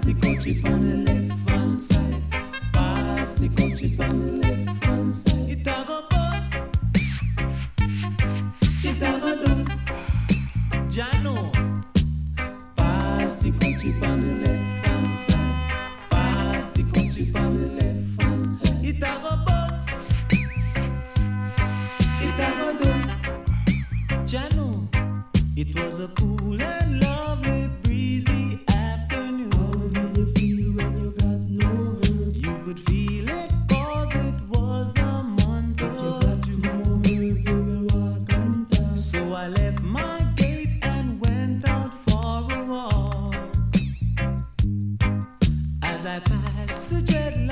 the coach on the left hand side. Pass the coach on the left hand side. It a go put, it a go do. Jano. Pass the coach on the left hand side. Pass the coach on the left hand side. It a go put, it a go do. Jano. It was a cool and lovely breezy afternoon. How did you feel when you got no hurt? You could feel it cause it was the month of June. You will walk and talk. So I left my gate and went out for a walk. As I passed the jet